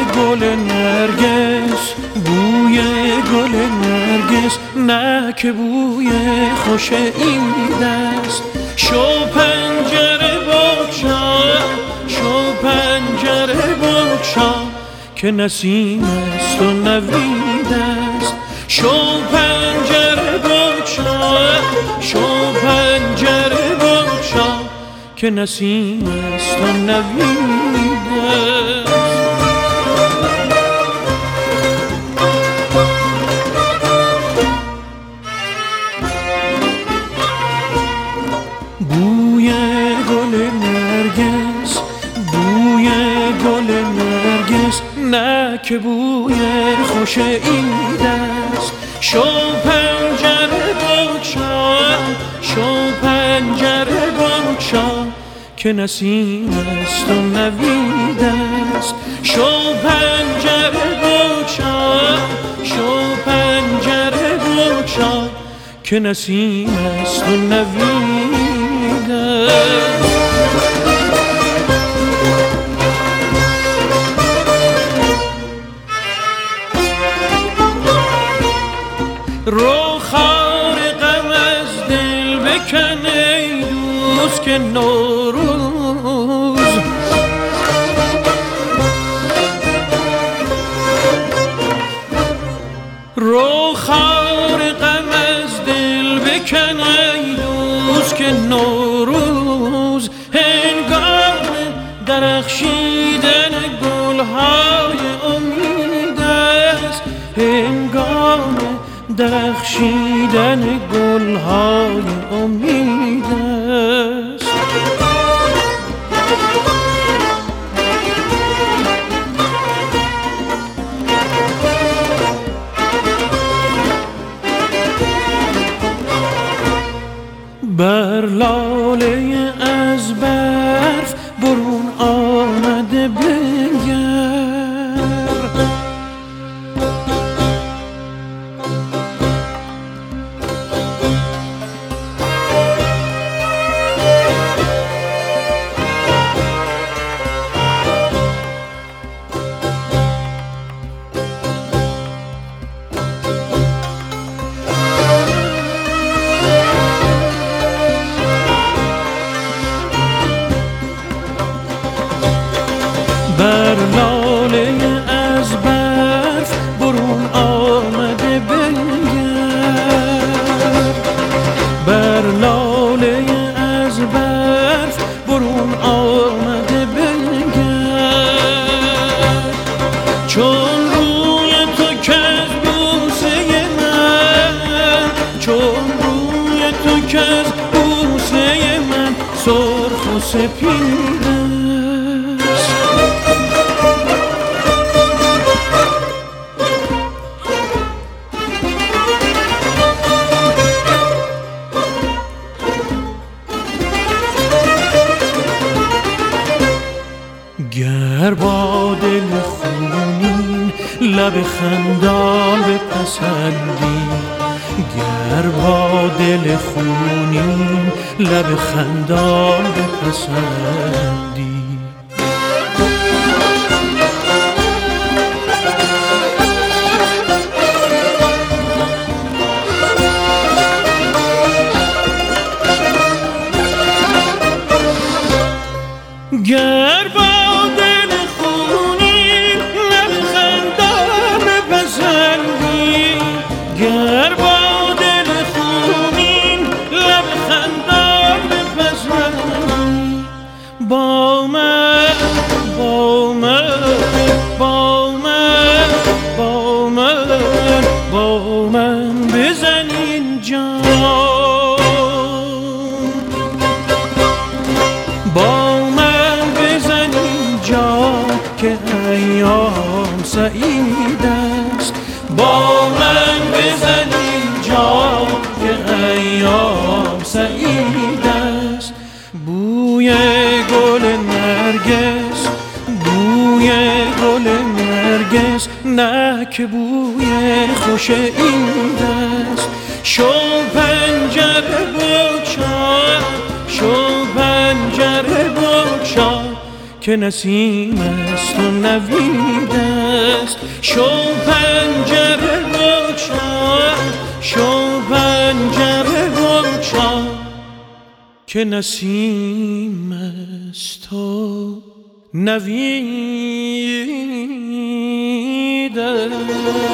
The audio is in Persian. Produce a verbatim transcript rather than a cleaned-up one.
گل نرگس، بوی گل نرگس، نه که بوی خوش این دست. شو پنجره بگشا، شو پنجره بگشا، که نسیم است و نوید است. شو پنجره بگشا، شو پنجره بگشا، که نسیم است و نوید است. بوی گل نرگس، بوی گل نرگس، نه که بوی خوش این دست. شو پنجره بگشا، شو پنجره بگشا، که نسیم است و نوید است. شو پنجره بگشا، شو پنجره بگشا، که نسیم است و نوید است. رو خار غم از دل بکن ای دوست، که نوروز رو خار غم از دل بکن ای دوست، که نوروز هنگام درخشیدن گلهای امید است. هنگام درخشیدن گلهای امید است. بر لاله از برف برون آمده بنگر، بر لاله از برف برون آمده بنگر، بر لاله از برف برون آمده بنگر. چون روی تو کز بوسه من، چون روی تو کز بوسه من سرخ و سپید است. گر با دل خونین لب خندان بپسندی، گر با دل خونین لب خندان بپسندی. گر با دل خونین لب خندان بپسندی، گر با دل خونین لب خندان بپسندی. با من، با من، با من، با من، با من بزن اینجا. با که ایام سعید است. با من بزن اینجا که ایام سعید است. بوی گل نرگس، بوی گل نرگس، نه که بوی خوش این دست. شو پنجره بگشا، شو پنجره بگشا، که نسیم است و نوید است. شو پنجره بگشا، شو پنجره بگشا که نسیم است و نوید است.